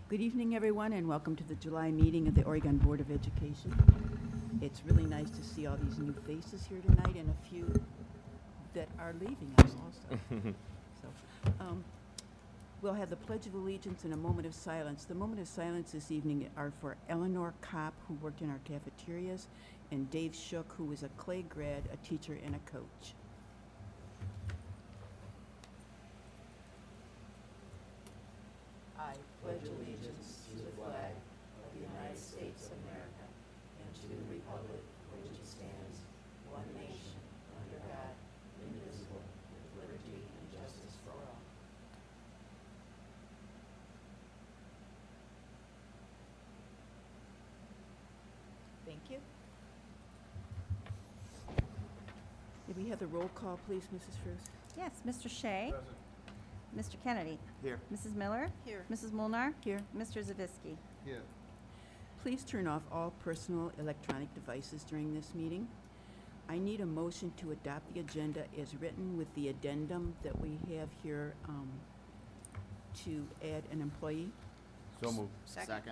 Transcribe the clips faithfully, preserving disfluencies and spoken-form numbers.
Good evening, everyone, and welcome to the July meeting of the Oregon Board of Education. It's really nice to see all these new faces here tonight and a few that are leaving us also. so, um, we'll have the Pledge of Allegiance and a moment of silence. The moment of silence this evening are for Eleanor Kopp, who worked in our cafeterias, and Dave Shook, who is a Clay grad, a teacher, and a coach. I pledge allegiance to the flag of the United States of America and to the republic for which it stands, one nation, under God, indivisible, with liberty and justice for all. Thank you. Did we have the roll call, please, Missus Fruth? Yes, Mister Shea. Present. Mister Kennedy. Here. Missus Miller. Here. Missus Molnar. Here. Mister Zavisky. Here. Please turn off all personal electronic devices during this meeting. I need a motion to adopt the agenda as written with the addendum that we have here um, to add an employee. So moved. Second.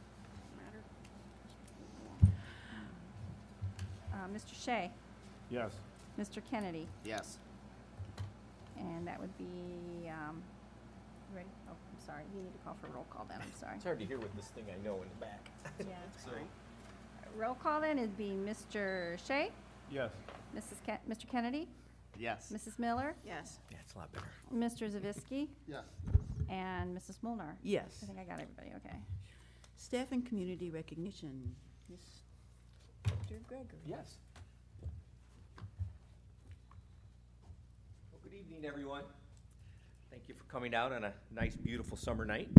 Uh, Mister Shea. Yes. Mister Kennedy. Yes. And that would be, um, ready? Oh, I'm sorry. You need to call for roll call then. I'm sorry. It's hard to hear with this thing I know in the back. Yeah, that's So- fine. Uh, Roll call then would be Mister Shea, Yes. Missus Ken- Mister Kennedy, Yes. Missus Miller, Yes. Yeah, it's a lot better. Mister Zavisky, Yes. and Missus Molnar. Yes. I think I got everybody, okay. Staff and community recognition. Mister Gregory. Yes. Well, good evening, everyone. Thank you for coming out on a nice, beautiful summer night.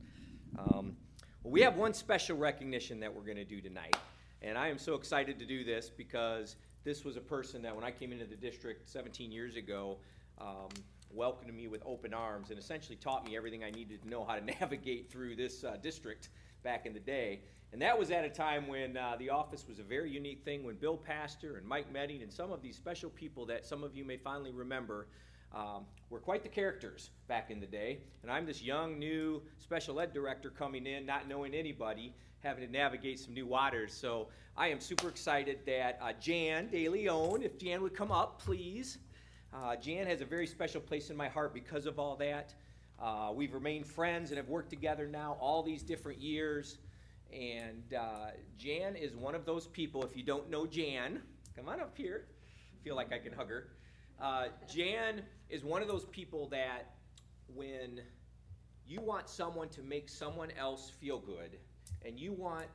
Um, well, we have one special recognition that we're going to do tonight, and I am so excited to do this because this was a person that when I came into the district seventeen years ago, um, welcomed me with open arms and essentially taught me everything I needed to know how to navigate through this uh, district back in the day. And that was at a time when uh, the office was a very unique thing, when Bill Pastor and Mike Medding and some of these special people that some of you may fondly remember um, were quite the characters back in the day. And I'm this young, new special ed director coming in, not knowing anybody, having to navigate some new waters. So I am super excited that uh, Jan De Leon, if Jan would come up, please. Uh, Jan has a very special place in my heart because of all that. Uh, we've remained friends and have worked together now all these different years. And uh, Jan is one of those people, if you don't know Jan, come on up here. Feel like I can hug her. Uh, Jan is one of those people that when you want someone to make someone else feel good, and you want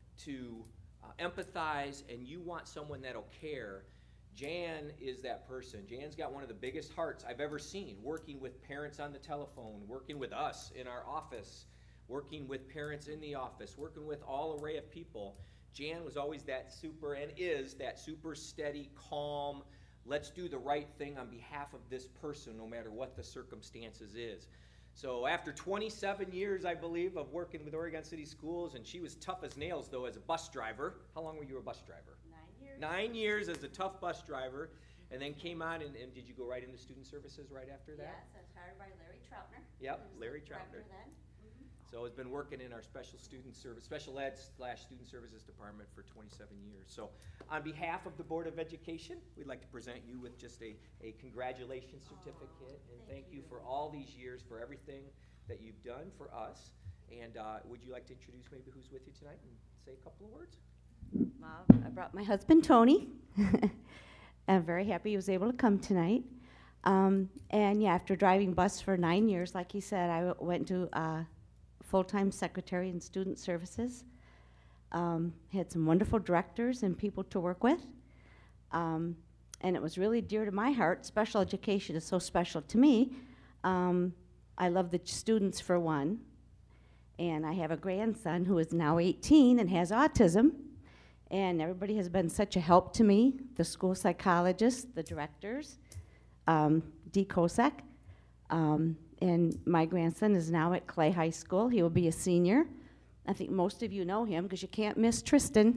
to uh, empathize, and you want someone that'll care, Jan is that person. Jan's got one of the biggest hearts I've ever seen, working with parents on the telephone, working with us in our office, working with parents in the office, working with all array of people. Jan was always that super, and is that super steady, calm, let's do the right thing on behalf of this person no matter what the circumstances is. So after twenty-seven years, I believe, of working with Oregon City Schools, and she was tough as nails, though, as a bus driver. How long were you a bus driver? Nine years. Nine years as a tough bus driver, and then came on, and, and did you go right into student services right after that? Yes, I was hired by Larry Troutner. Yep, who was Larry the director Troutner. then. So has been working in our special student service, special ed slash student services department for twenty-seven years. So on behalf of the Board of Education, we'd like to present you with just a, a congratulations certificate, and thank, thank you you. for all these years, for everything that you've done for us. And uh, would you like to introduce maybe who's with you tonight and say a couple of words? Well, I brought my husband, Tony. I'm very happy he was able to come tonight. Um, and yeah, after driving bus for nine years, like he said, I w- went to uh, full-time secretary in student services. Um, had some wonderful directors and people to work with. Um, and it was really dear to my heart. Special education is so special to me. Um, I love the students, for one. And I have a grandson who is now eighteen and has autism. And everybody has been such a help to me, the school psychologists, the directors, um, Dee Kosek. Um, and my grandson is now at Clay High School. He will be a senior. I think most of you know him because you can't miss Tristan.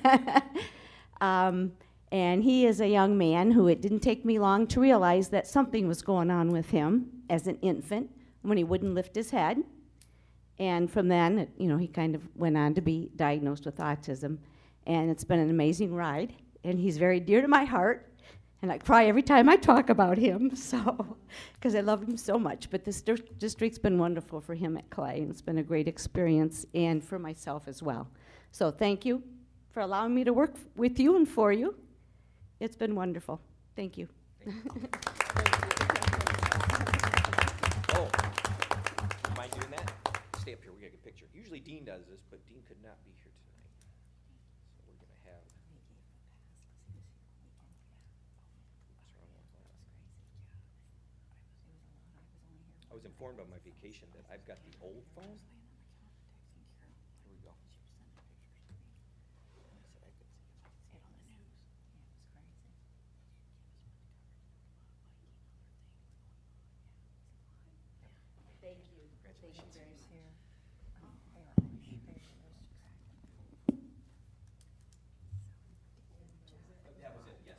um, and he is a young man who it didn't take me long to realize that something was going on with him as an infant when he wouldn't lift his head. And from then, it- you know, he kind of went on to be diagnosed with autism. And it's been an amazing ride. And he's very dear to my heart. And I cry every time I talk about him, so, because I love him so much. But this dir- district's been wonderful for him at Clay, and it's been a great experience, and for myself as well. So thank you for allowing me to work f- with you and for you. It's been wonderful. Thank you. Oh, mind doing that? Stay up here, we gotta get a picture. Usually Dean does this, but Dean could not be here tonight. So we're gonna have. I was informed on my vacation that I've got the old phone. Here we go. Thank you. Congratulations. That was it, yes.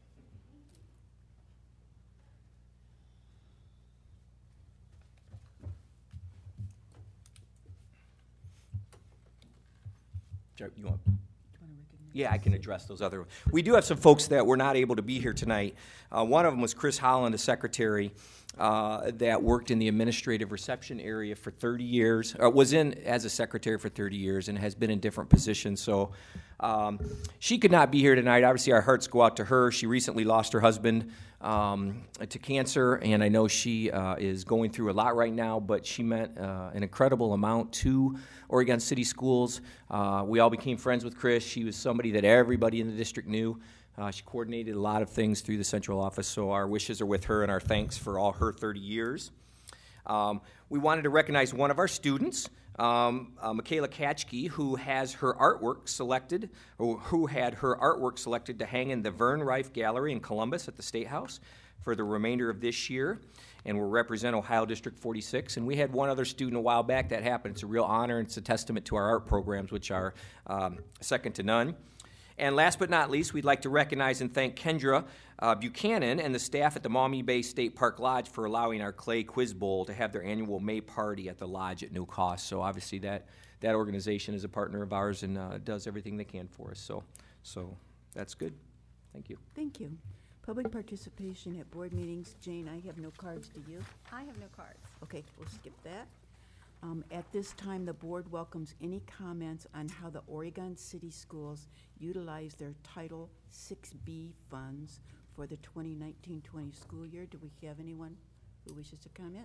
Jer- You want? Yeah, I can address those other. We do have some folks that were not able to be here tonight. Uh, one of them was Chris Holland, a secretary uh, that worked in the administrative reception area for thirty years, or was in as a secretary for thirty years, and has been in different positions. So um, she could not be here tonight. Obviously, our hearts go out to her. She recently lost her husband um, to cancer, and I know she uh, is going through a lot right now, but she meant uh, an incredible amount to Oregon City Schools. Uh, we all became friends with Chris. She was somebody that everybody in the district knew. Uh, she coordinated a lot of things through the central office, so our wishes are with her and our thanks for all her thirty years. Um, we wanted to recognize one of our students, um, uh, Michaela Katchke, who has her artwork selected, or who had her artwork selected to hang in the Vern Reif Gallery in Columbus at the State House for the remainder of this year, and will represent Ohio District forty-six. And we had one other student a while back that happened. It's a real honor, and it's a testament to our art programs, which are um, second to none. And last but not least, we'd like to recognize and thank Kendra uh, Buchanan and the staff at the Maumee Bay State Park Lodge for allowing our Clay Quiz Bowl to have their annual May party at the lodge at no cost. So obviously that, that organization is a partner of ours and uh, does everything they can for us. So, so that's good. Thank you. Thank you. Public participation at board meetings. Jane, I have no cards. Do you? I have no cards. Okay, we'll skip that. Um, At this time, the board welcomes any comments on how the Oregon City Schools utilize their Title six B funds for the twenty nineteen twenty school year. Do we have anyone who wishes to comment?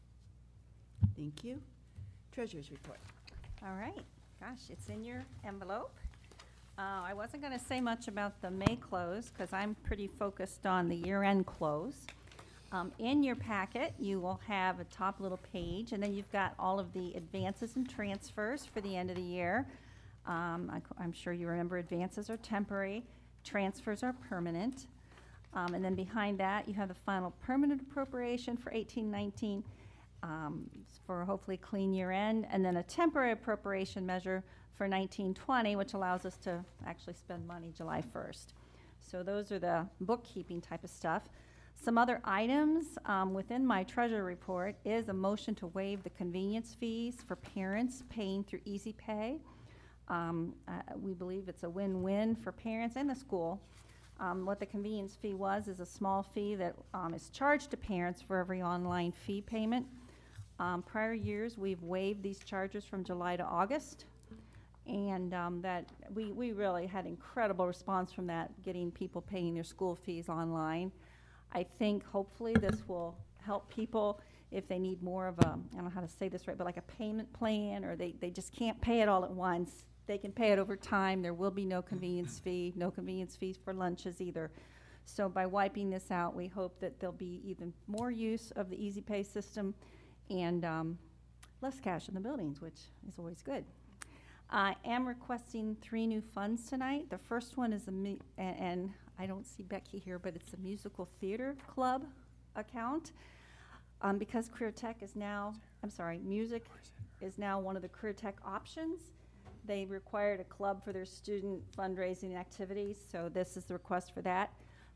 Thank you. Treasurer's report. All right, gosh, it's in your envelope. Uh, I wasn't gonna say much about the May close, because I'm pretty focused on the year-end close. Um, in your packet, you will have a top little page, and then you've got all of the advances and transfers for the end of the year. Um, I, I'm sure you remember advances are temporary, transfers are permanent. Um, and then behind that, you have the final permanent appropriation for eighteen nineteen, um, for hopefully clean year end, and then a temporary appropriation measure for nineteen twenty, which allows us to actually spend money July first. So those are the bookkeeping type of stuff. Some other items um, within my treasurer report is a motion to waive the convenience fees for parents paying through Easy Pay. Um, uh, we believe it's a win-win for parents and the school. Um, what the convenience fee was is a small fee that um, is charged to parents for every online fee payment. Um, prior years, we've waived these charges from July to August, and um, that we, we really had incredible response from that, getting people paying their school fees online. I think hopefully this will help people if they need more of a, I don't know how to say this right, but like a payment plan, or they, they just can't pay it all at once. They can pay it over time. There will be no convenience fee, no convenience fees for lunches either. So by wiping this out, we hope that there'll be even more use of the Easy Pay system and um, less cash in the buildings, which is always good. I am requesting three new funds tonight. The first one is a, mu- and, and I don't see Becky here, but it's a musical theater club account. Um, because Career Tech is now, I'm sorry, music is now one of the Career Tech options. They required a club for their student fundraising activities, so this is the request for that.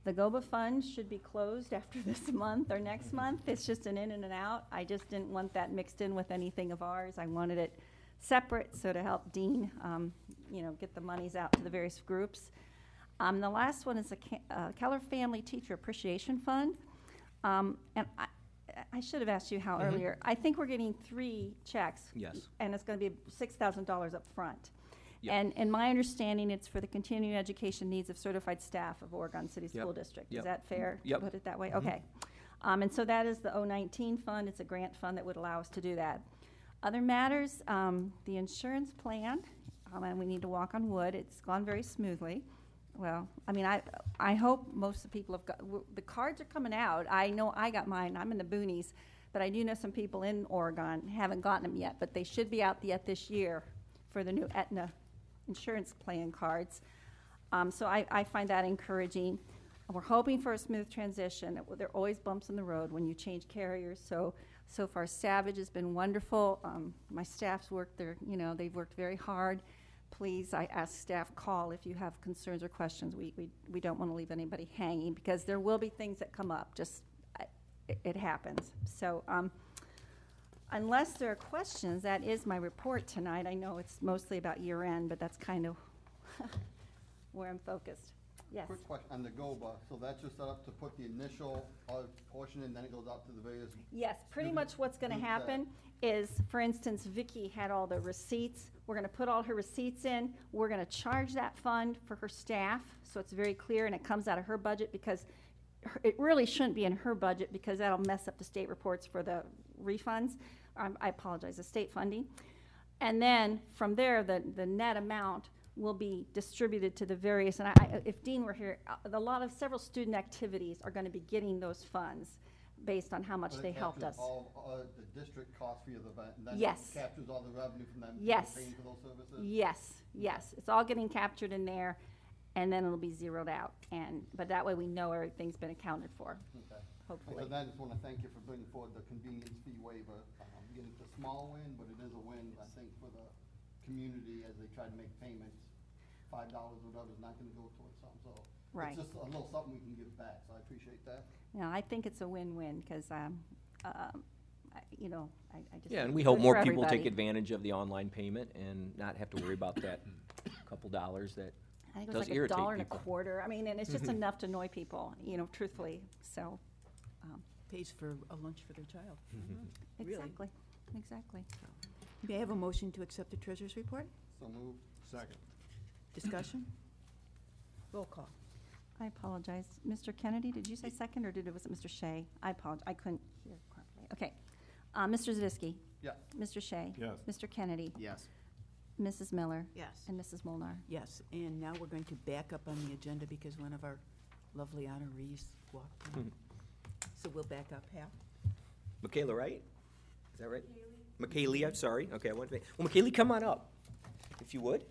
The GOBA fund should be closed after this month or next month. It's just an in and an out. I just didn't want that mixed in with anything of ours. I wanted it separate, so to help Dean, um, you know, get the monies out to the various groups. Um, the last one is the Ke- uh, Keller Family Teacher Appreciation Fund. Um, and I, I should have asked you how Mhm. earlier. I think we're getting three checks. Yes. And it's going to be six thousand dollars up front. Yep. And in my understanding, it's for the continuing education needs of certified staff of Oregon City Yep. School District. Yep. Is that fair Yep. to put it that way? Mhm. Okay. Um, and so that is the O nineteen fund. It's a grant fund that would allow us to do that. Other matters, um, the insurance plan, um, and we need to walk on wood. It's gone very smoothly. Well, I mean, I, I hope most of the people have got, w- the cards are coming out. I know I got mine. I'm in the boonies, but I do know some people in Oregon haven't gotten them yet, but they should be out yet this year for the new Aetna insurance plan cards. Um, so I, I find that encouraging. We're hoping for a smooth transition. There are always bumps in the road when you change carriers. So, so far Savage has been wonderful. Um, my staff's worked there, you know, they've worked very hard. Please, I ask staff, call if you have concerns or questions. We, we, we don't want to leave anybody hanging because there will be things that come up. Just, I- it, it happens. So, um, unless there are questions, that is my report tonight. I know it's mostly about year end, but that's kind of where I'm focused. Yes. Quick question on the GOBA, so that's just set up to put the initial uh, portion and then it goes out to the various, Yes, pretty Mhm. much what's gonna Mhm. happen is, for instance, Vicky had all the receipts. We're gonna put all her receipts in. We're gonna charge that fund for her staff, so it's very clear and it comes out of her budget because her- it really shouldn't be in her budget because that'll mess up the state reports for the refunds. Um, I apologize, the state funding. And then from there, the, the net amount will be distributed to the various, and I, I- if Dean were here, uh, a lot of, several student activities are gonna be getting those funds based on how much but they it helped captures us. all, uh, the district cost for the event, and then Yes. it captures all the revenue from them Yes. paying for those services? Yes, yes, it's all getting captured in there, and then it'll be zeroed out, and, but that way we know everything's been accounted for, Okay. And hopefully. so then I just wanna thank you for bringing forward the convenience fee waiver. Um, again, it's a small win, but it is a win, I think, for the community as they try to make payments. Five dollars or whatever is not gonna go towards something, so. Right. It's just a little something we can give back, so I appreciate that. No, I think it's a win-win, because, um, um, I- you know, I, I just. Yeah, and we good hope for more people take everybody. advantage of the online payment and not have to worry about that couple dollars that, I think it does was like a irritate dollar and a people. quarter, I mean, and it's just enough to annoy people, you know, truthfully, so, um, Pays for a lunch for their child. Really? exactly, exactly. May I have a motion to accept the treasurer's report? So moved. Second. Discussion? Roll call. I apologize. Mister Kennedy, did you say second, or did it, was it Mister Shea? I apologize, I couldn't hear properly. Okay. Uh, Mister Zavisky? Yes. Mister Shea? Yes. Mister Kennedy? Yes. Missus Miller? Yes. And Missus Molnar? Yes, and now we're going to back up on the agenda because one of our lovely honorees walked in. So we'll back up half. Michaela, right? Is that right? McKaylee, I'm sorry. Okay, I want to, well, McKaylee, come on up, if you would.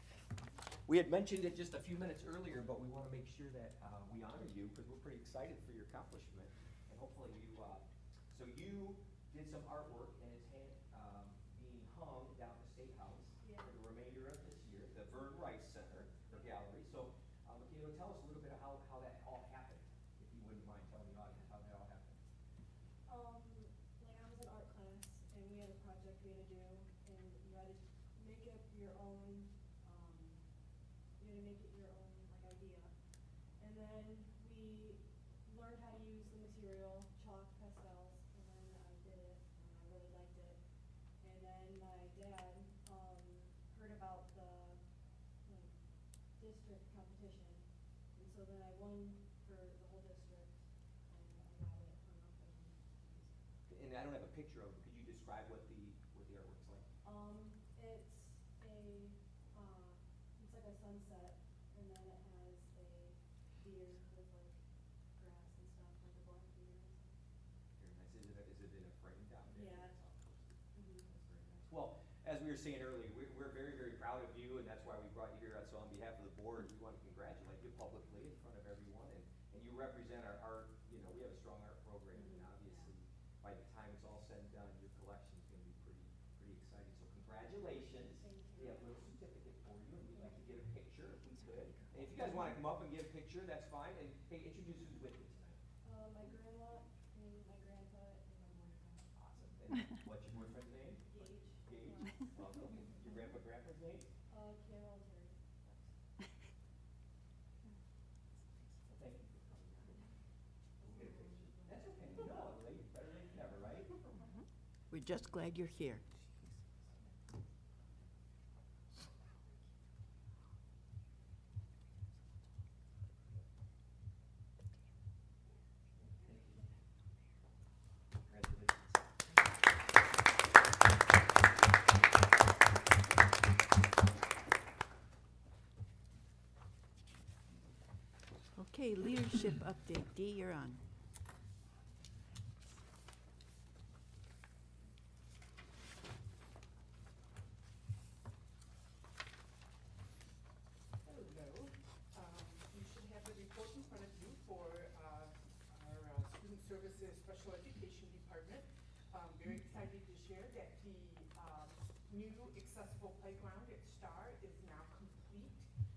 We had mentioned it just a few minutes earlier, but we want to make sure that uh, we honor you because we're pretty excited for your accomplishment. And hopefully you, uh, so you did some artwork and it's hand, um, being hung down at the State House for the remainder of this year, the Vern Rice Center, or gallery. So, uh, Michaela, tell us a little bit of how, how that all happened, if you wouldn't mind telling the audience how that all happened. Um, like I was in art class and we had a project we had to do and you had to make up your own, um, you had to make it your own like idea. And then we learned how to use the material, chalk, pastels, and then I did it and I really liked it. And then my dad, um, heard about the, like, district competition. And so then I won for the whole district and I got it hung up and used. And I don't have a picture of it, could you describe what the, what the artwork's like? Um, it's a, uh, it's like a sunset, and then it has a deer with like grass and stuff, like a black deer and stuff. Very nice. Is it, a- is it in a frame down there? Yeah. It's all posted. Mhm. That's very nice. Well, as we were saying earlier, we're, we're very, very proud of you, and that's why we brought you here. So on behalf of the board, we want to congratulate you publicly in front of everyone, and, and you represent our art, you know, we have a strong art program, and obviously, by the time it's all said and done, your collection's gonna be pretty, pretty exciting. So congratulations. Thank We you. have a little certificate for you, and we'd like to get a picture if we could. And if you guys wanna come up and get a picture, that's fine, and hey, introduce who's with you tonight. Uh, my grandma and my grandpa and my boyfriend. Awesome. And what's your boyfriend's name? Gage. Gage? Welcome. Your grandpa, grandpa's name? Uh, Carol Terry. Well, thank you for coming out. We'll get a picture. That's okay, no, late, better late than never, right? We're just glad you're here. Congratulations. Okay, leadership update. Dee, you're on. Hello. Um, You should have the report in front of you for uh, our uh, Student Services Special Education Department. Um, Very excited to share that the um, new accessible playground at Star is now complete.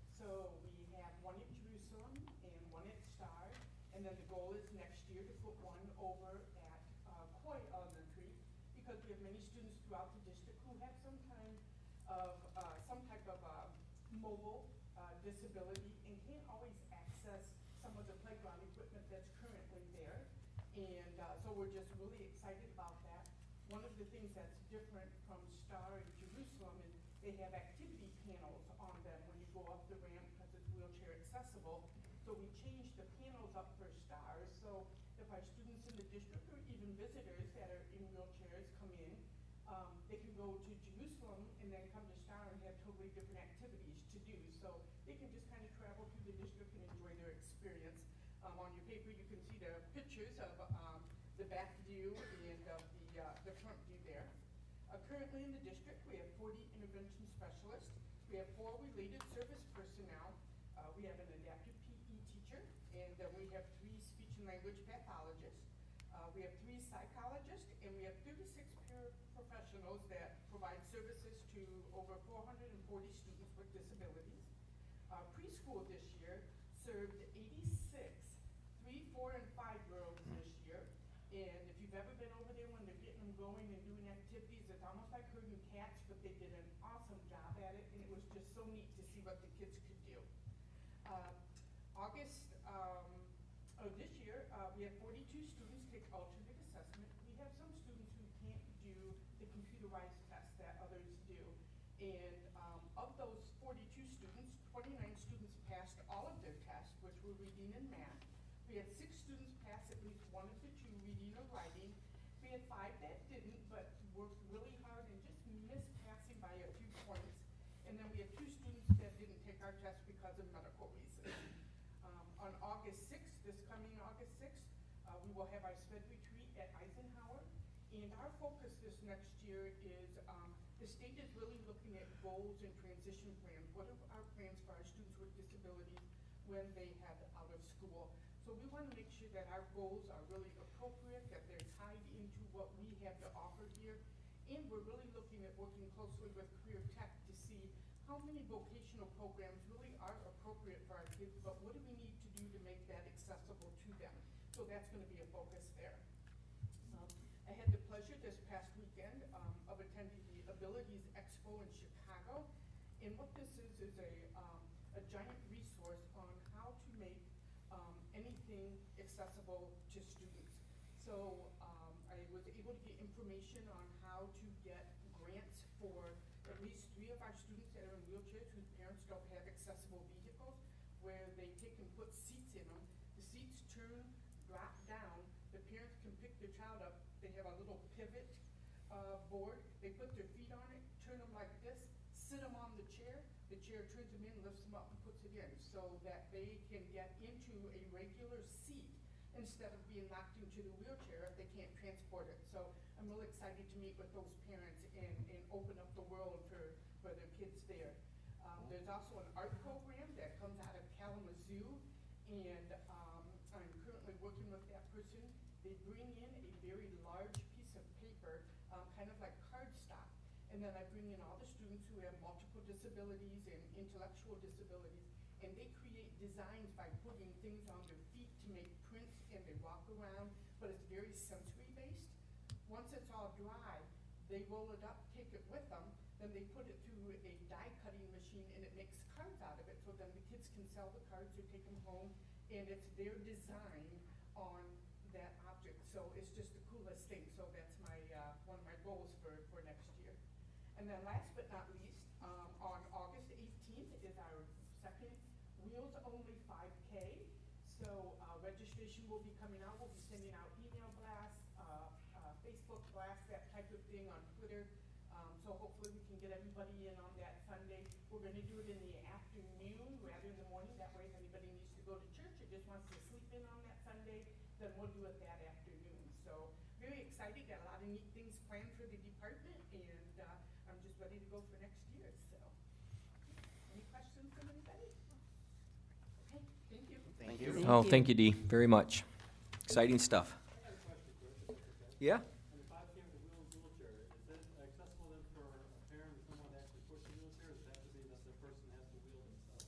So we have one at Jerusalem and one at Star. And then the goal is next year to put one over at uh, Coy Elementary, because we have many students throughout the district who have some kind of, uh, some type of uh, mobile uh, disability and can't always access some of the playground equipment that's currently there. And uh, so we're just really excited about that. One of the things that's different from Star and Jerusalem is they have activity panels on them when you go up the ramp because it's wheelchair accessible. So we changed the panels up for Star. So if our students in the district or even visitors that are in wheelchairs come in, um, they can go to Jerusalem and then come to Star and have totally different activities to do. So they can just kind of travel through the district and enjoy their experience. Um, on your paper, you can see the pictures of um, the back view and of the, uh, the front view there. Uh, currently in the district, we have forty intervention specialists. We have four related service personnel. Uh, we have an adaptive P E teacher, and then we have three speech and language pathologists. Uh, we have three psychologists, and we have thirty-six paraprofessionals that provide services to over four hundred forty students with disabilities. Uh, preschool this year served eighty-six three, four, and five-year-olds this year. And if you've ever been over there when they're getting them going and doing activities, it's almost like herding cats, but they did an awesome job at it, and it was just so neat to see what the kids could do. Uh, August um, of this year, uh, we have forty-two students take alternate assessment. We have some students who can't do the computerized tests that others do. And um, of those forty-two students, twenty-nine students passed all of their tests, which were reading and math. We had six students pass at least one of the two, reading or writing. We had five that didn't, but worked really hard and just missed passing by a few points. And then we had two students that didn't take our test because of medical reasons. Um, on August sixth, this coming August sixth, uh, we will have our SPED retreat at Eisenhower. And our focus this next year is, um, the state is really looking at goals and transition plans. What are our plans for our students with disabilities when they head out of school? So we want to make sure that our goals are really appropriate, that they're tied into what we have to offer here. And we're really looking at working closely with Career Tech to see how many vocational programs really are appropriate for our kids, but what do we need to do to make that accessible to them? So that's going to be a focus there. Um, I had the pleasure this past weekend um, of attending the Abilities Expo in Chicago. And what this is is a, um, a giant resource on how to make um, anything accessible to students. So um, I was able to get information on how to get grants for at least three of our students that are in wheelchairs whose parents don't have accessible vehicles, where they take and put seats in them. The seats turn, drop down, the parents can pick their child up. They have a little pivot uh, board. They put their feet on it, turn them like this, sit them on the chair. The chair turns them in, lifts them up, and puts it in, so that they can get into a regular seat instead of being locked into the wheelchair if they can't transport it. So I'm really excited to meet with those parents and, and open up the world for, for their kids there. Um, there's also an art program that comes out of Kalamazoo, and um, I'm currently working with that person. They bring in a very large piece of paper, um, kind of like cardstock, and then I bring in all the students who have multiple disabilities and intellectual disabilities, and they create designs by putting things on their feet to make prints and they walk around, but it's very sensory based. Once it's all dry, they roll it up, take it with them, then they put it through a die cutting machine and it makes cards out of it, so then the kids can sell the cards or take them home, and it's their design on that object. So it's just the coolest thing. So that's my uh, one of my goals for, for next year. And then last but not least, um, on August eighteenth is our second Wheels Only five K. So uh, registration will be coming out. We'll be sending out email blasts, uh, uh, Facebook blasts, that type of thing on Twitter. Um, so hopefully we can get everybody in on that Sunday. We're going to do it in the afternoon rather than the morning. That way if anybody needs to go to church or just wants to sleep in on that Sunday, then we'll do it that afternoon. So very excited. Got a lot of neat things planned for the department, and uh, I'm just ready to go for next year. So any questions from anybody? Okay, thank you. Thank you. Oh, thank you, Dee, very much. Exciting stuff. Yeah? And if I came with a wheel and wheelchair, is it accessible then for a parent or someone to actually push the wheelchair, or does it have to be that the person has to wheel themselves?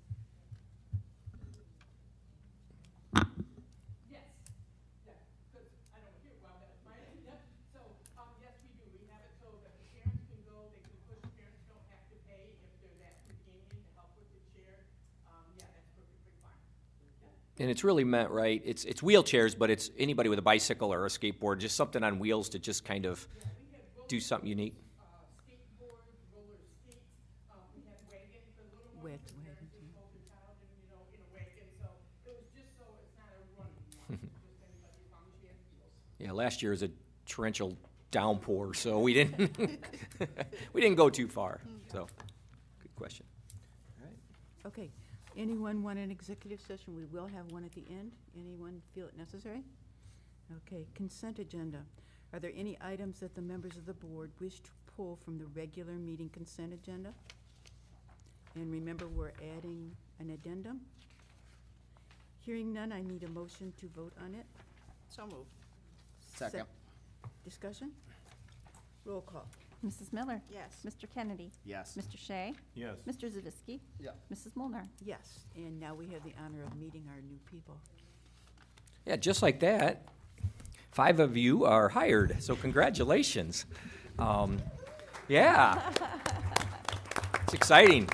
Yes, yeah, because I don't hear well, that's my, yep. So, um, yes, we do. We have it so that the parents can go, they can push, parents don't have to pay if they're that convenient to help with the chair. Um, yeah, that's perfectly fine. Yeah. And it's really meant, right, it's it's wheelchairs, but it's anybody with a bicycle or a skateboard, just something on wheels to just kind of Yeah, we had roller do something unique. uh, skateboards, roller skates, um, we had wagons for little ones. Wet the parents wagons, would yeah. hold the child in, you know, in a wagon, so it was just so it's not a running one, it's just anybody as long as she has wheels. Yeah, last year was a torrential downpour, so we didn't we didn't go too far. So, good question. All right. Okay, anyone want an executive session? We will have one at the end. Anyone feel it necessary? Okay, consent agenda. Are there any items that the members of the board wish to pull from the regular meeting consent agenda? And remember, we're adding an addendum. Hearing none, I need a motion to vote on it. So moved. Second. Discussion? Roll call. Missus Miller? Yes. Mister Kennedy? Yes. Mister Shea? Yes. Mister Zavisky? Yeah. Missus Molnar? Yes, and now we have the honor of meeting our new people. Yeah, just like that, five of you are hired, so congratulations. Um, yeah. It's exciting.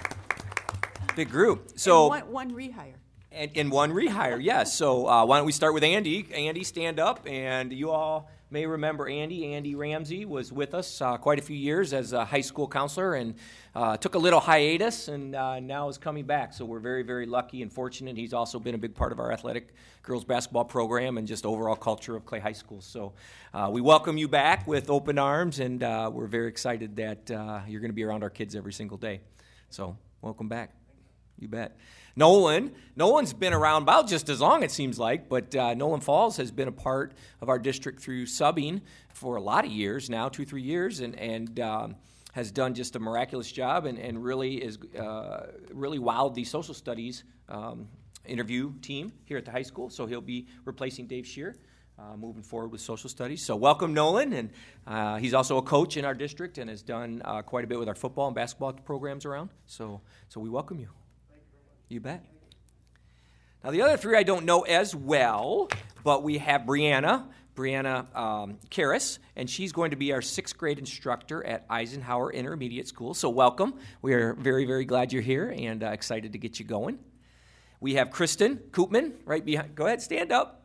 Big group. So. And one, one rehire. And, and one rehire, yes. So uh, why don't we start with Andy? Andy, stand up. And you all may remember Andy. Andy Ramsey was with us uh, quite a few years as a high school counselor and uh, took a little hiatus and uh, now is coming back. So we're very, very lucky and fortunate. He's also been a big part of our athletic girls basketball program and just overall culture of Clay High School. So uh, we welcome you back with open arms, and uh, we're very excited that uh, you're going to be around our kids every single day. So welcome back. You bet. Nolan. Nolan's been around about just as long, it seems like, but uh, Nolan Falls has been a part of our district through subbing for a lot of years now, two, three years, and, and um, has done just a miraculous job and, and really is uh, really wowed the social studies um, interview team here at the high school. So he'll be replacing Dave Shear uh, moving forward with social studies. So welcome, Nolan. And uh, he's also a coach in our district and has done uh, quite a bit with our football and basketball programs around. So, so we welcome you. You bet. Now, the other three I don't know as well, but we have Brianna, Brianna um, Karras, and she's going to be our sixth grade instructor at Eisenhower Intermediate School. So welcome. We are very, very glad you're here and uh, excited to get you going. We have Kristen Koopman right behind. Go ahead, stand up.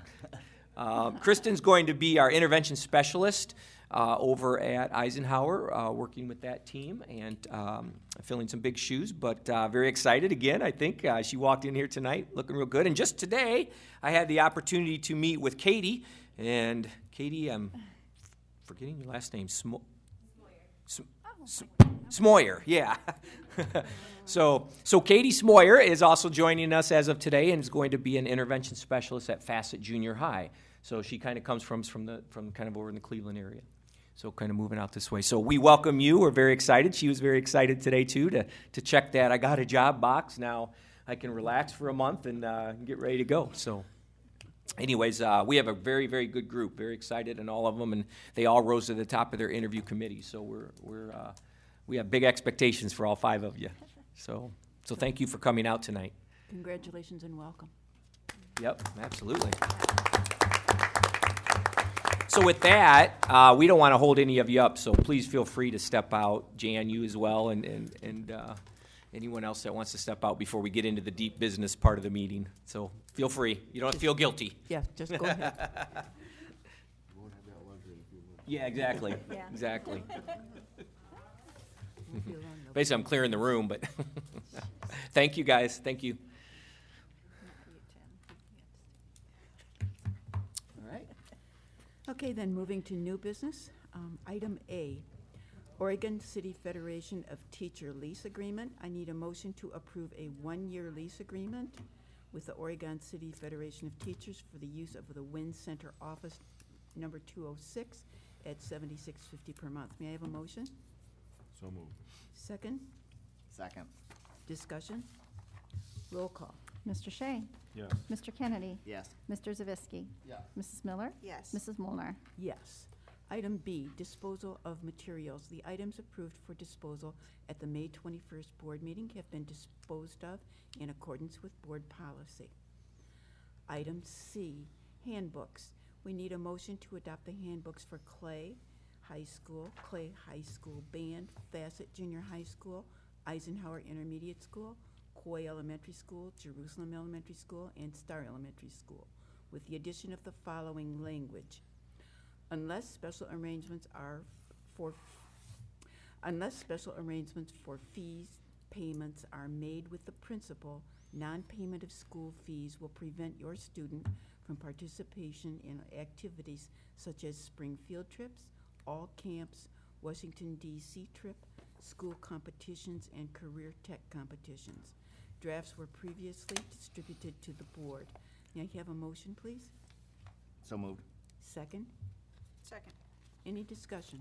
Um, Kristen's going to be our intervention specialist Uh, over at Eisenhower, uh, working with that team and um, filling some big shoes, but uh, very excited again, I think. Uh, she walked in here tonight looking real good. And just today, I had the opportunity to meet with Katie. And Katie, I'm forgetting your last name. Smo- Sm- Sm- Smoyer, yeah. so, so Katie Smoyer is also joining us as of today and is going to be an intervention specialist at Facet Junior High. So she kind of comes from from the from kind of over in the Cleveland area. So kind of moving out this way. So we welcome you. We're very excited. She was very excited today, too, to, to check that I got a job box. Now I can relax for a month and uh, get ready to go. So anyways, uh, we have a very, very good group, very excited in all of them, and they all rose to the top of their interview committee. So we're, we're, uh, we have big expectations for all five of you. So, so thank you for coming out tonight. Congratulations and welcome. Yep, absolutely. So with that, uh, we don't want to hold any of you up, so please feel free to step out. Jan, you as well, and, and, and uh, anyone else that wants to step out before we get into the deep business part of the meeting. So feel free. You don't feel guilty. Yeah, just go ahead. Yeah, exactly. Yeah. Exactly. Won't be long, though. Basically, I'm clearing the room, but thank you, guys. Thank you. All right. Okay, then, moving to new business. Um, Item A, Oregon City Federation of Teacher Lease Agreement. I need a motion to approve a one-year lease agreement with the Oregon City Federation of Teachers for the use of the Wynn Center Office number two oh six at seventy-six fifty per month. May I have a motion? So moved. Second? Second. Discussion? Roll call. Mister Shea? Yes. Mister Kennedy? Yes. Mister Zavisky? Yeah. Missus Miller? Yes. Missus Molnar? Yes. Item B, disposal of materials. The items approved for disposal at the May twenty-first board meeting have been disposed of in accordance with board policy. Item C, handbooks. We need a motion to adopt the handbooks for Clay High School, Clay High School Band, Fassett Junior High School, Eisenhower Intermediate School, Coy Elementary School, Jerusalem Elementary School, and Star Elementary School, with the addition of the following language. Unless special arrangements are for, unless special arrangements for fees, payments are made with the principal, non-payment of school fees will prevent your student from participation in activities such as spring field trips, all camps, Washington D C trip, school competitions, and career tech competitions. Drafts were previously distributed to the board. May I have a motion, please? So moved. Second? Second. Any discussion?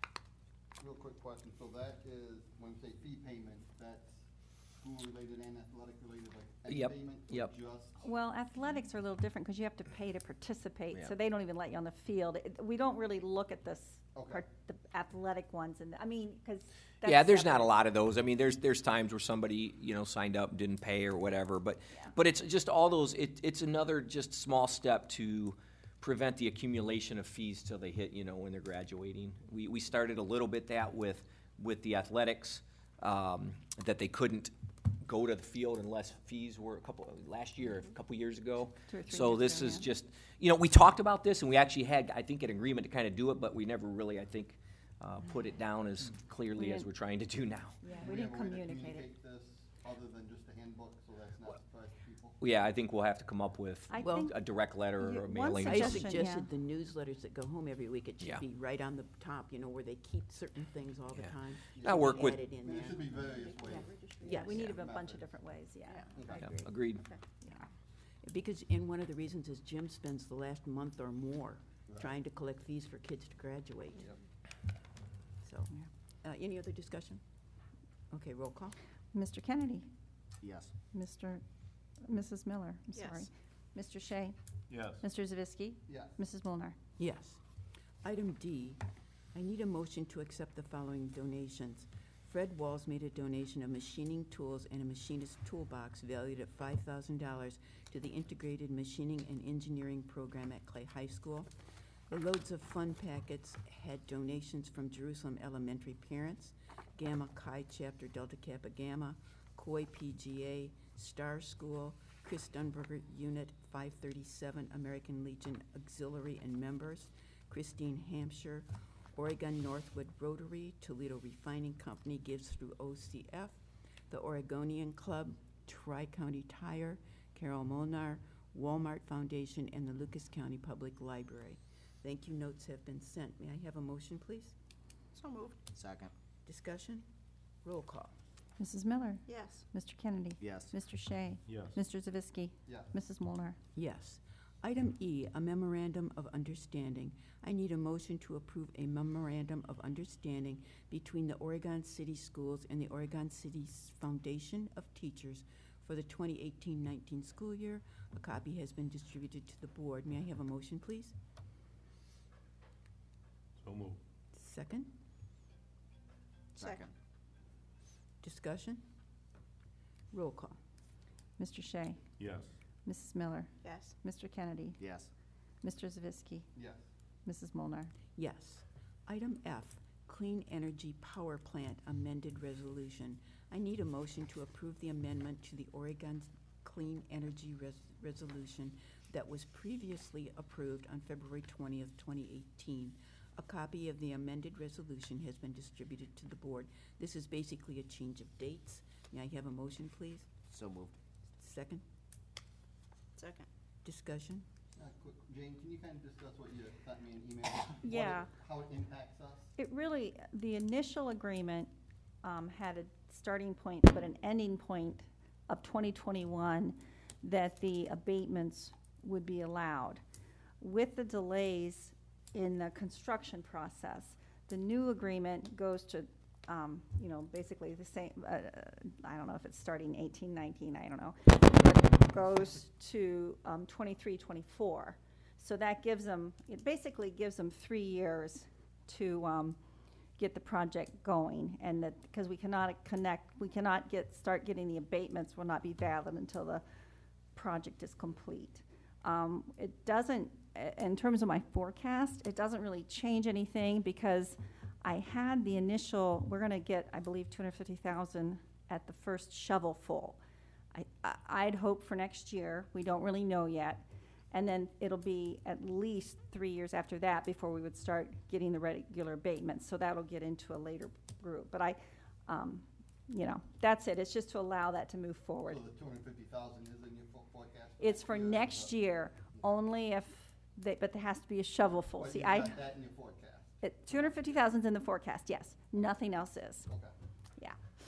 Real quick question, so that is, when we say fee payment, that's school-related and athletic-related, like any Yep, payment? or yep. Just, Well, athletics are a little different because you have to pay to participate, Yeah. so they don't even let you on the field. It- We don't really look at this, Okay. part- the athletic ones, and, I mean, because. Yeah, there's not a lot of those. I mean, there's there's times where somebody, you know, signed up and didn't pay or whatever, but Yeah. but it's just all those. It, it's another just small step to prevent the accumulation of fees till they hit, you know, when they're graduating. We we started a little bit that with with the athletics, um, that they couldn't go to the field unless fees were a couple last year, a couple years ago. Two or three So years this ago, is yeah. just, you know, we talked about this and we actually had, I think, an agreement to kind of do it, but we never really, I think, uh, put it down as clearly We as didn't- we're trying to do now. Yeah, do we didn't have a way to communicate it. this other than just a handbook, so that's not surprise to people? Yeah, I think we'll have to come up with I Well, think, a direct letter You- or a one mailing. or I suggestion, something. suggested yeah. the newsletters that go home every week, it Yeah. should be right on the top, you know, where they keep certain things all the Yeah. time. I'll Should work be with- added I in mean, there. there should be various ways. yeah, we Yes. need a Yeah. bunch of different ways, yeah. I Yeah, agree. agreed. Yeah. Because, and one of the reasons is Jim spends the last month or more Right. trying to collect fees for kids to graduate. So, uh, any other discussion? Okay, roll call. Mister Kennedy? Yes. Mister, Missus Miller, I'm sorry. Yes. Mister Shea? Yes. Mister Zavisky? Yes. Missus Molnar? Yes. Item D, I need a motion to accept the following donations. Fred Walls made a donation of machining tools and a machinist toolbox valued at five thousand dollars to the Integrated Machining and Engineering Program at Clay High School. The Loads of Fun packets had donations from Jerusalem Elementary parents, Gamma Chi Chapter Delta Kappa Gamma, Coy P G A, Star School, Chris Dunberger Unit five thirty-seven, American Legion Auxiliary and members, Christine Hampshire, Oregon Northwood Rotary, Toledo Refining Company gives through O C F, the Oregonian Club, Tri-County Tire, Carol Molnar, Walmart Foundation, and the Lucas County Public Library. Thank you notes have been sent. May I have a motion, please? So moved. Second. Discussion? Roll call. Missus Miller? Yes. Mister Kennedy? Yes. Mister Shea? Yes. Mister Zavisky? Yes. Missus Molnar? Yes. Item E, a memorandum of understanding. I need a motion to approve a memorandum of understanding between the Oregon City Schools and the Oregon City Foundation of Teachers for the twenty eighteen nineteen school year. A copy has been distributed to the board. May I have a motion, please? So moved. Second? Second. Discussion? Roll call. Mister Shea, Yes. Missus Miller, Yes. Mister Kennedy, Yes. Mister Zavisky, Yes. Missus Molnar. Yes. Item F, Clean Energy Power Plant Amended Resolution. I need a motion to approve the amendment to the Oregon Clean Energy Res- Resolution that was previously approved on February twentieth, twenty eighteen. A copy of the amended resolution has been distributed to the board. This is basically a change of dates. May I have a motion, please? So moved. Second? Second. Discussion? Uh, quick, Jane, can you kind of discuss what you sent me an email? what it- Yeah. How it impacts us? It really, the initial agreement um, had a starting point but an ending point of twenty twenty-one that the abatements would be allowed. With the delays in the construction process, the new agreement goes to, um, you know, basically the same, uh, I don't know if it's starting eighteen, nineteen, I don't know, but goes to um, twenty-three, twenty-four. So that gives them, it basically gives them three years to um, get the project going, and that, because we cannot connect, we cannot get, start getting the abatements will not be valid until the project is complete. Um, it doesn't, i- in terms of my forecast, it doesn't really change anything because I had the initial, we're gonna get, I believe, two hundred fifty thousand at the first shovelful. I, I- I'd hope for next year, we don't really know yet. And then it'll be at least three years after that before we would start getting the regular abatements, so that'll get into a later group. But I, um, you know, that's it, it's just to allow that to move forward. So the two hundred fifty thousand is in your fo- forecast? It's for next year, only if, they, but there has to be a shovelful. But See, you've I, got that in your forecast? it, two hundred fifty thousand's in the forecast, yes, nothing else is, Okay. yeah.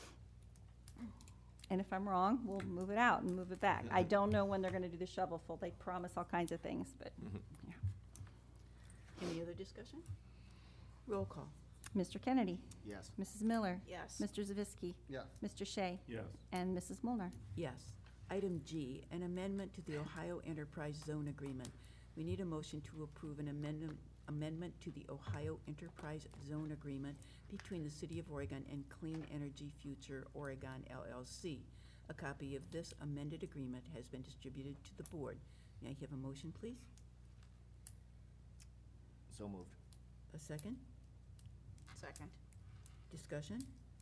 And if I'm wrong, we'll move it out and move it back. I don't know when they're gonna do the shovelful, they promise all kinds of things, but, yeah. Any other discussion? Roll call. Mister Kennedy, Yes. Missus Miller, Yes. Mister Zavisky, Yes. Mister Shea, Yes. and Missus Molnar. Yes. Item G, an amendment to the Ohio Enterprise Zone Agreement. We need a motion to approve an amendment, amendment to the Ohio Enterprise Zone Agreement between the City of Oregon and Clean Energy Future Oregon L L C. A copy of this amended agreement has been distributed to the board. May I have a motion, please? So moved. A second? Second. Discussion?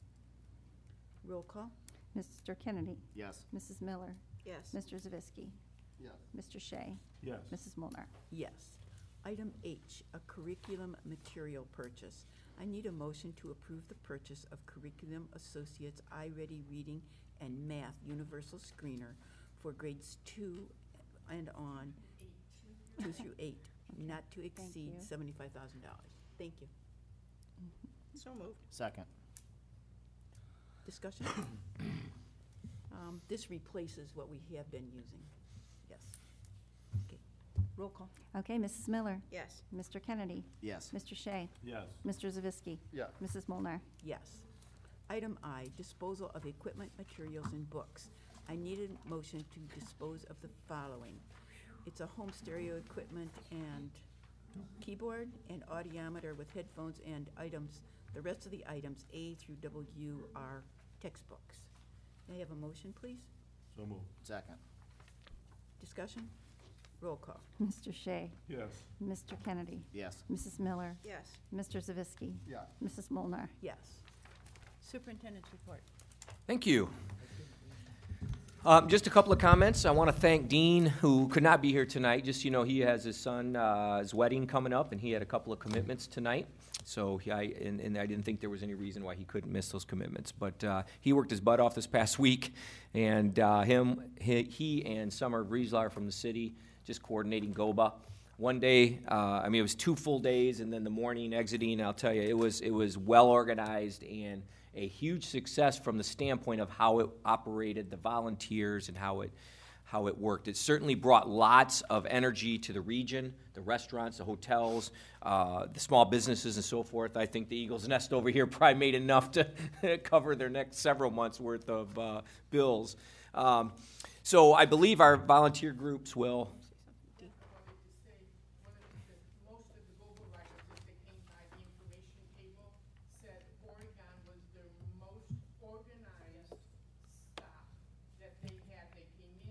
Roll call? Mister Kennedy, Yes. Missus Miller, Yes. Mister Zavisky, Yes. Mister Shea, Yes. Missus Molnar. Yes. Item H, a curriculum material purchase. I need a motion to approve the purchase of Curriculum Associates iReady Reading and Math Universal Screener for grades two and on, two through eight, not to exceed you. seventy-five thousand dollars. Thank you. So moved. Second. Discussion? Um, This replaces what we have been using. Yes. Okay. Roll call. Okay, Missus Miller, Yes. Mister Kennedy, Yes. Mister Shea, Yes. Mister Zavisky, Yes. Missus Molnar. Yes. Item I, disposal of equipment, materials, and books. I need a motion to dispose of the following. It's a home stereo equipment and keyboard and audiometer with headphones and items, the rest of the items, A through W, are textbooks. May I have a motion, please? So moved. Second. Discussion? Roll call. Mister Shea, Yes. Mister Kennedy, Yes. Missus Miller, Yes. Mister Zavisky, Yes. Missus Molnar. Yes. Superintendent's report. Thank you. Um, just a couple of comments. I want to thank Dean, who could not be here tonight. Just, you know, he has his son, uh, his wedding coming up, and he had a couple of commitments tonight. So he, I, and, and I didn't think there was any reason why he couldn't miss those commitments. But uh, he worked his butt off this past week, and uh, him, he, he and Summer Brieslar from the city just coordinating G O B A. One day, uh, I mean, it was two full days, and then the morning exiting. I'll tell you, it was it was well organized and a huge success from the standpoint of how it operated, the volunteers, and how it how it worked. It certainly brought lots of energy to the region, the restaurants, the hotels, uh, the small businesses, and so forth. I think the Eagles Nest over here probably made enough to cover their next several months' worth of uh, bills. Um, so I believe our volunteer groups will. I wanted to say, one of the, most of the Google writers, as they came by the information table, said Oregon was the most organized stop that they had. They came in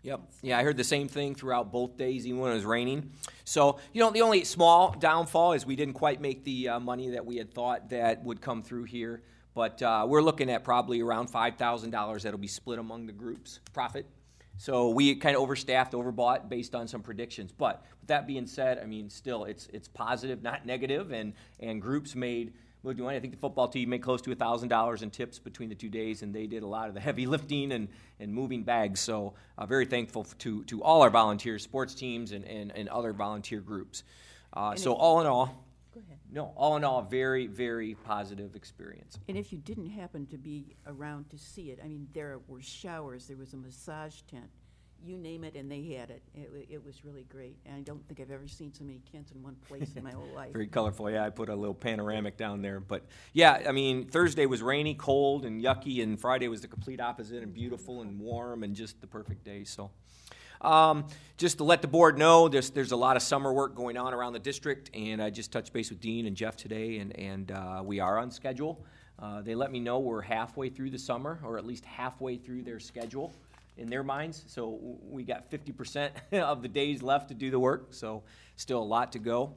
Yep. Yeah, I heard the same thing throughout both days, even when it was raining. So, you know, the only small downfall is we didn't quite make the uh, money that we had thought that would come through here. But uh, we're looking at probably around five thousand dollars that'll be split among the groups, profit. So we kind of overstaffed, overbought based on some predictions. But with that being said, I mean, still, it's it's positive, not negative, and, and groups made, well, do you want- I think the football team made close to one thousand dollars in tips between the two days, and they did a lot of the heavy lifting and, and moving bags. So uh, very thankful to, to all our volunteers, sports teams, and, and, and other volunteer groups. Uh, And so if- all in all, Go ahead. no, all in all, very, very positive experience. And if you didn't happen to be around to see it, I mean, there were showers, there was a massage tent, you name it, and they had it. It, wa- it was really great. And I don't think I've ever seen so many tents in one place in my whole life. Very colorful. Yeah, I put a little panoramic down there. But yeah, I mean, Thursday was rainy, cold, and yucky, and Friday was the complete opposite and beautiful and warm and just the perfect day. So um, just to let the board know, there's there's a lot of summer work going on around the district, and I just touched base with Dean and Jeff today, and, and uh, we are on schedule. Uh, they let me know we're halfway through the summer, or at least halfway through their schedule in their minds. So we got fifty percent of the days left to do the work, so still a lot to go.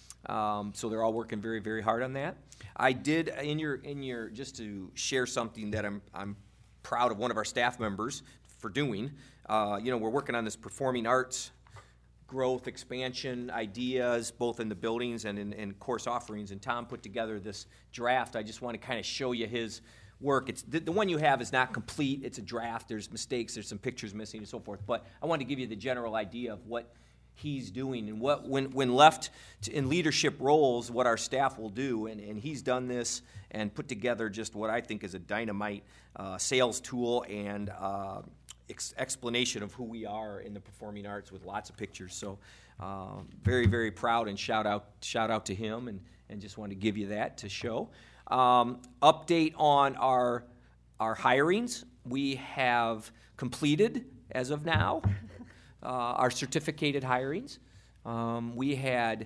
Um, so they're all working very, very hard on that. I did in your in your just to share something that I'm I'm proud of one of our staff members for doing. Uh, you know, we're working on this performing arts growth, expansion, ideas, both in the buildings and in, in course offerings. And Tom put together this draft. I just want to kind of show you his work. It's the, the one you have is not complete. It's a draft. There's mistakes. There's some pictures missing and so forth. But I wanted to give you the general idea of what he's doing and what, when, when left to, in leadership roles, what our staff will do. And, and he's done this and put together just what I think is a dynamite uh, sales tool and uh, ex- explanation of who we are in the performing arts with lots of pictures. So uh, very, very proud, and shout out, shout out to him, and, and just wanted to give you that to show. Um, update on our our hirings. We have completed, as of now, uh, our certificated hirings. Um, we had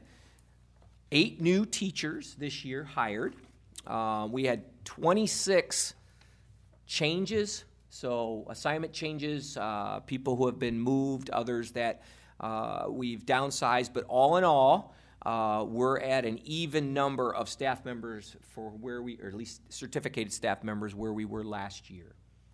eight new teachers this year hired. Uh, we had twenty-six changes, so assignment changes, uh, people who have been moved, others that uh, we've downsized, but all in all, Uh, we're at an even number of staff members for where we, or at least certificated staff members, where we were last year.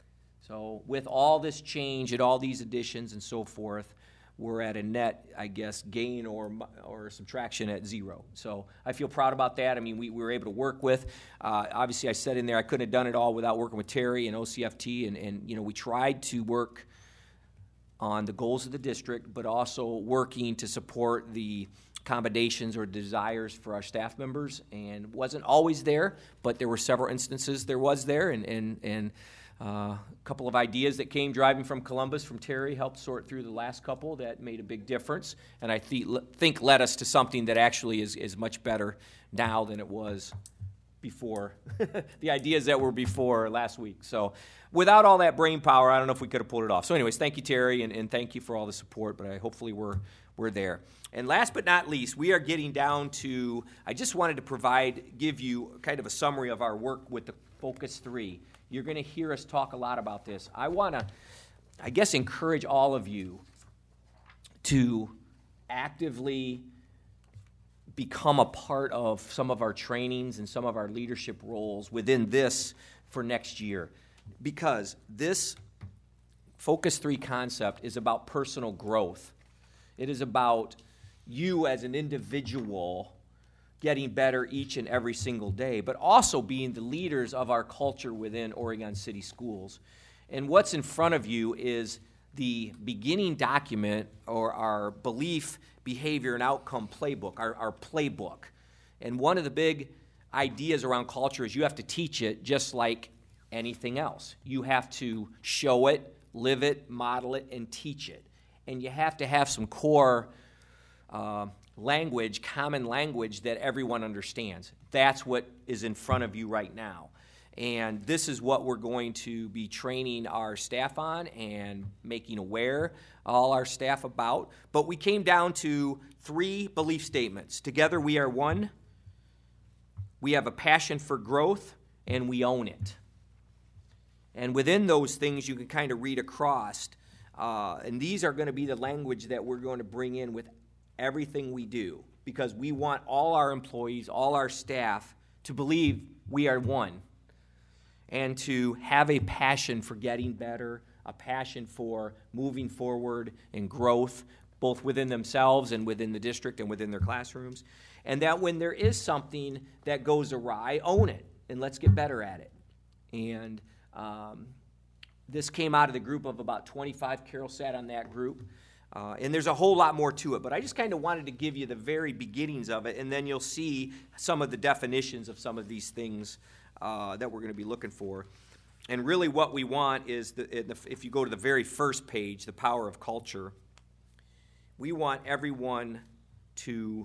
So with all this change and all these additions and so forth, we're at a net, I guess, gain or or subtraction at zero. So I feel proud about that. I mean, we, we were able to work with, uh, obviously I said in there I couldn't have done it all without working with Terry and O C F T, and, and you know, we tried to work on the goals of the district, but also working to support the accommodations or desires for our staff members, and wasn't always there, but there were several instances there was there, and and, and uh, a couple of ideas that came driving from Columbus from Terry helped sort through the last couple that made a big difference, and I th- think led us to something that actually is, is much better now than it was before, the ideas that were before last week. So without all that brain power, I don't know if we could have pulled it off. So anyways, thank you, Terry, and, and thank you for all the support, but I, hopefully we're we're there. And last but not least, we are getting down to, I just wanted to provide, give you kind of a summary of our work with the Focus three. You're going to hear us talk a lot about this. I want to, I guess, encourage all of you to actively become a part of some of our trainings and some of our leadership roles within this for next year. Because this Focus three concept is about personal growth. It is about you as an individual getting better each and every single day, but also being the leaders of our culture within Oregon City Schools. And what's in front of you is the beginning document, or our belief, behavior, and outcome playbook, our, our playbook. And one of the big ideas around culture is you have to teach it just like anything else. You have to show it, live it, model it, and teach it. And you have to have some core uh, language, common language that everyone understands. That's what is in front of you right now. And this is what we're going to be training our staff on and making aware all our staff about. But we came down to three belief statements. Together we are one. We have a passion for growth, and we own it. And within those things, you can kind of read across Uh, and these are going to be the language that we're going to bring in with everything we do, because we want all our employees, all our staff to believe we are one, and to have a passion for getting better, a passion for moving forward and growth, both within themselves and within the district and within their classrooms. And that when there is something that goes awry, own it, and let's get better at it. And um, this came out of the group of about twenty-five. Carol sat on that group. Uh, and there's a whole lot more to it, but I just kind of wanted to give you the very beginnings of it, and then you'll see some of the definitions of some of these things uh, that we're going to be looking for. And really what we want is, the, in the, if you go to the very first page, the power of culture, we want everyone to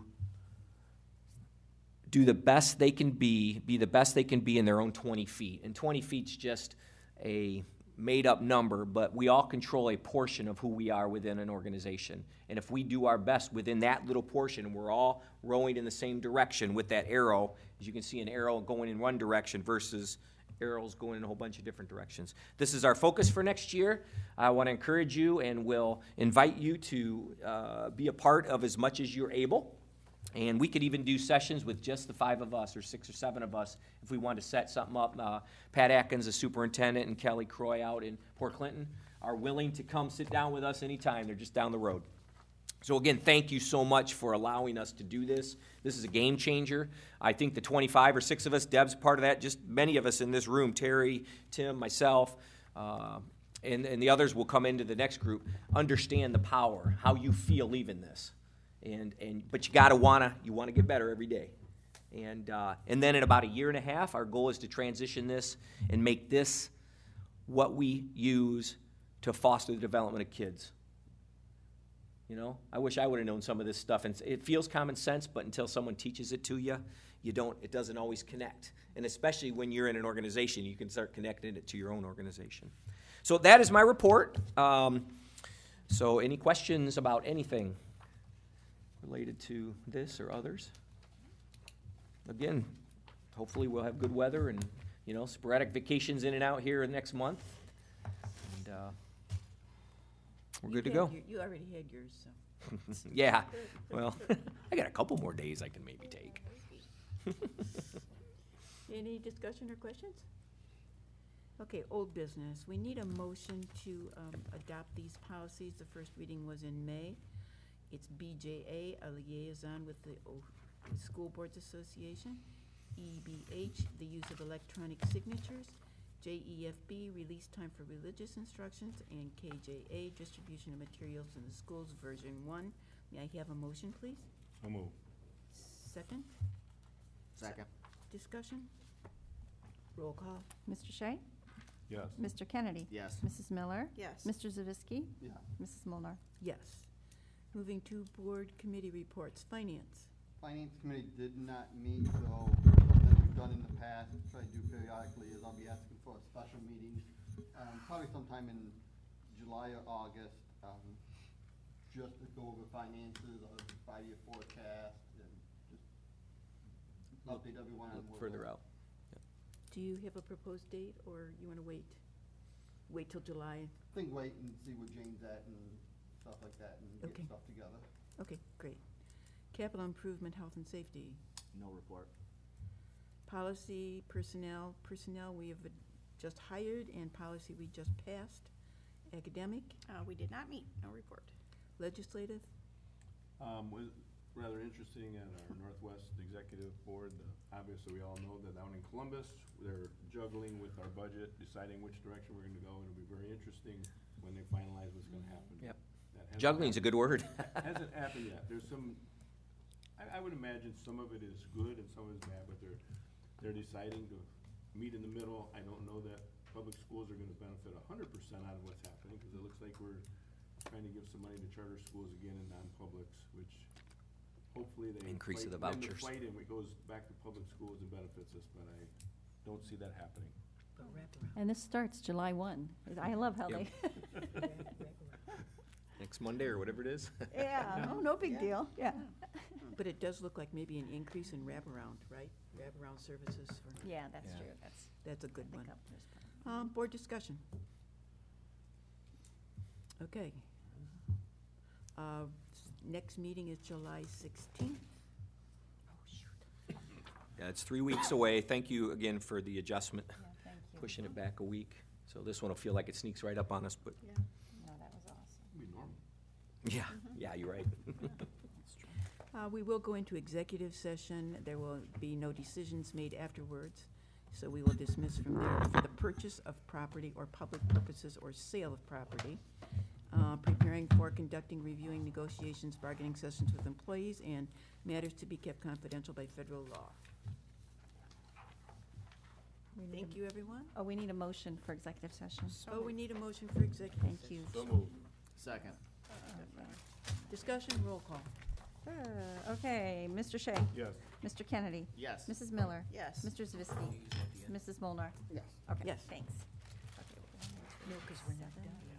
do the best they can be, be the best they can be in their own twenty feet. And twenty feet's just a made-up number, but we all control a portion of who we are within an organization. And if we do our best within that little portion, and we're all rowing in the same direction with that arrow, as you can see, an arrow going in one direction versus arrows going in a whole bunch of different directions. This is our focus for next year. I want to encourage you and will invite you to uh, be a part of as much as you're able. And we could even do sessions with just the five of us or six or seven of us if we wanted to set something up. Uh, Pat Atkins, the superintendent, and Kelly Croy out in Port Clinton are willing to come sit down with us anytime. They're just down the road. So again, thank you so much for allowing us to do this. This is a game changer. I think the twenty-five or six of us, Deb's part of that, just many of us in this room, Terry, Tim, myself, uh, and, and the others will come into the next group, understand the power, how you feel leaving this. And, and but you gotta wanna you wanna get better every day, and uh, and then in about a year and a half, our goal is to transition this and make this what we use to foster the development of kids. You know, I wish I would have known some of this stuff, and it feels common sense, but until someone teaches it to you, you don't. It doesn't always connect, and especially when you're in an organization, you can start connecting it to your own organization. So that is my report. Um, so any questions about anything related to this or others? Again, hopefully we'll have good weather and, you know, sporadic vacations in and out here next month. And uh, we're good to You go. had your- You already had yours, so. Yeah, well, I got a couple more days I can maybe take. Any discussion or questions? Okay, old business. We need a motion to um, adopt these policies. The first reading was in May. It's B J A, a liaison with the O- School Boards Association. E B H, the use of electronic signatures. J E F B, release time for religious instructions. And K J A, distribution of materials in the schools, version one. May I have a motion, please? So move. Second? Second. Discussion? Roll call. Mister Shea? Yes. Mister Kennedy? Yes. Missus Miller? Yes. Mister Zavisky? Yeah. Missus Molnar? Yes. Moving to board committee reports. Finance. Finance Committee did not meet, so something that we've done in the past, try to do periodically, is I'll be asking for a special meeting, um, probably sometime in July or August, um, just to go over finances, a five-year forecast, and just update everyone on Look where further we're- out. Do you have a proposed date, or you want to wait? Wait till July? I think wait and see where Jane's at and stuff like that, and Okay. get stuff together. Okay, great. Capital improvement, health and safety. No report. Policy, personnel, personnel we have just hired, and policy we just passed. Academic, Uh, we did not meet, no report. legislative, Um, was rather interesting at our Northwest Executive Board. Uh, Obviously, we all know that down in Columbus, they're juggling with our budget, deciding which direction we're gonna go. It'll be very interesting when they finalize what's gonna happen. Yep. That hasn't Juggling's a good word. happened- Hasn't happened yet. There's some, I, I would imagine some of it is good and some of it is bad, but they're, they're deciding to meet in the middle. I don't know that public schools are gonna benefit a hundred percent out of what's happening, cause it looks like we're trying to give some money to charter schools again and non-publics, which hopefully they Increase of fight- the win vouchers. fight and it goes back to public schools and benefits us, but I don't see that happening. And this starts July one. I love how Yep. they. Next Monday or whatever it is. Yeah, oh, no big Yeah. deal, yeah. but it does look like maybe an increase in wraparound, right? Wraparound services, for Yeah, that's Yeah. true, that's. that's a good I one. think up- there's probably- Um, board discussion. Okay. Uh, s- Next meeting is July sixteenth. Oh, shoot. Yeah, it's three weeks away. Thank you again for the adjustment, Yeah, thank you. pushing it back a week. So this one will feel like it sneaks right up on us, but, No, that was awesome. It'll be normal. yeah, yeah, you're right. Uh, We will go into executive session. There will be no decisions made afterwards, so we will dismiss from there for the purchase of property or public purposes or sale of property, uh, preparing for conducting, reviewing negotiations, bargaining sessions with employees, and matters to be kept confidential by federal law. We need Thank a- you, everyone. Oh, we need a motion for executive session. Oh, we need a motion for executive Thank session. you. So moved. Second. Discussion, roll call. Uh, Okay, Mister Shea. Yes. Mister Kennedy. Yes. Missus Miller. Yes. Mister Zavisky. Missus Molnar. Yes. Okay, Yes. thanks. No, because we're not done.